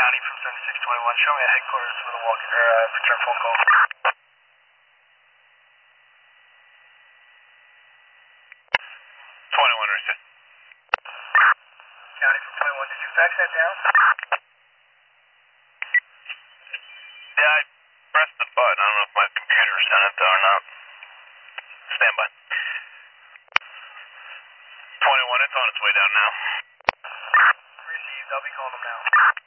County from 7621. Show me at headquarters for the walk return phone call. 21 understood. County from 21. Did you fax that down? Yeah, I pressed the button. I don't know if my computer sent it though or not. Stand by. 21, it's on its way down now. Received. I'll be calling them now.